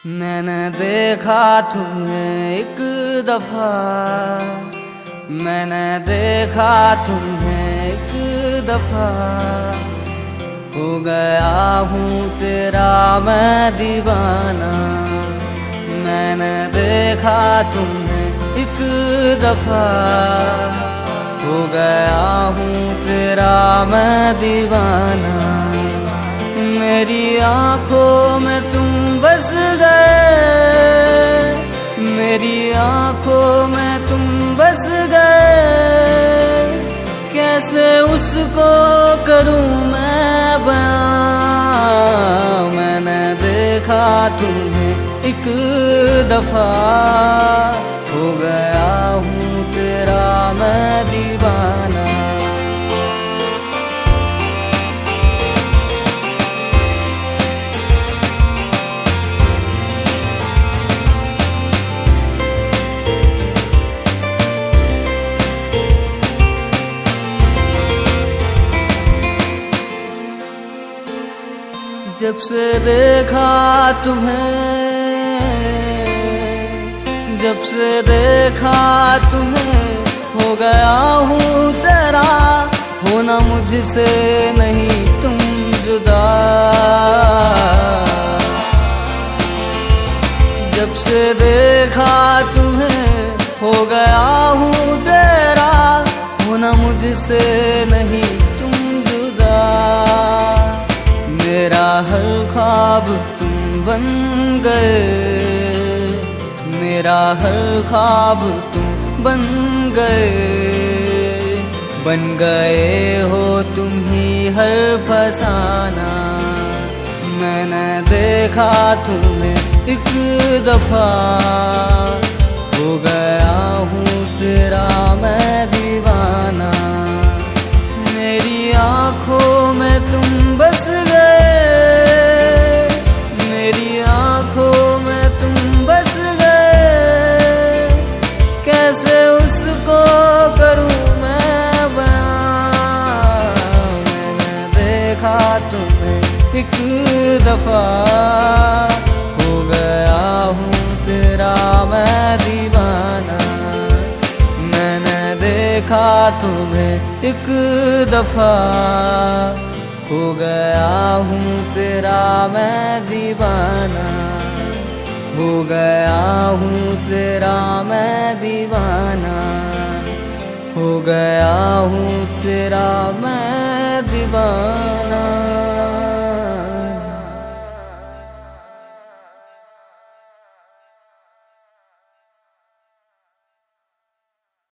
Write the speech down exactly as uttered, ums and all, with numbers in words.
मैंने देखा तुम्हें एक दफा, मैंने देखा तुम्हें एक दफा, हो गया हूँ तेरा मैं दीवाना। मैंने देखा तुम्हें एक दफा, हो गया हूँ तेरा मैं दीवाना। मेरी आंखों में तुम बस गए, मेरी आंखों में तुम बस गए, कैसे उसको करूं मैं बयां। मैंने देखा तुम्हें एक दफा, हो गया हूँ तेरा मैं दीवाना। जब से देखा तुम्हें, जब से देखा तुम्हें, हो गया हूँ तेरा, होना मुझसे नहीं तुम जुदा। जब से देखा तुम्हें, हो गया हूँ तेरा, होना मुझसे नहीं तुम जुदा। मेरा हर ख्वाब तुम बन गए, मेरा हर ख्वाब तुम बन गए, बन गए हो तुम ही हर फसाना। मैंने देखा तुम्हें एक दफा, हो गया हूँ तेरा मैं दीवाना। मेरी आंखों में तुम बस गए, मेरी आंखों में तुम बस गए, कैसे उसको करूं मैं बयां। मैंने देखा तुम्हें एक दफा, हो गया हूँ तेरा मैं दीवाना। मैंने देखा तुम्हें एक दफा, हो गया हूँ तेरा मैं दीवाना, हो गया हूँ तेरा मैं दीवाना, हो गया हूँ तेरा मैं दीवाना।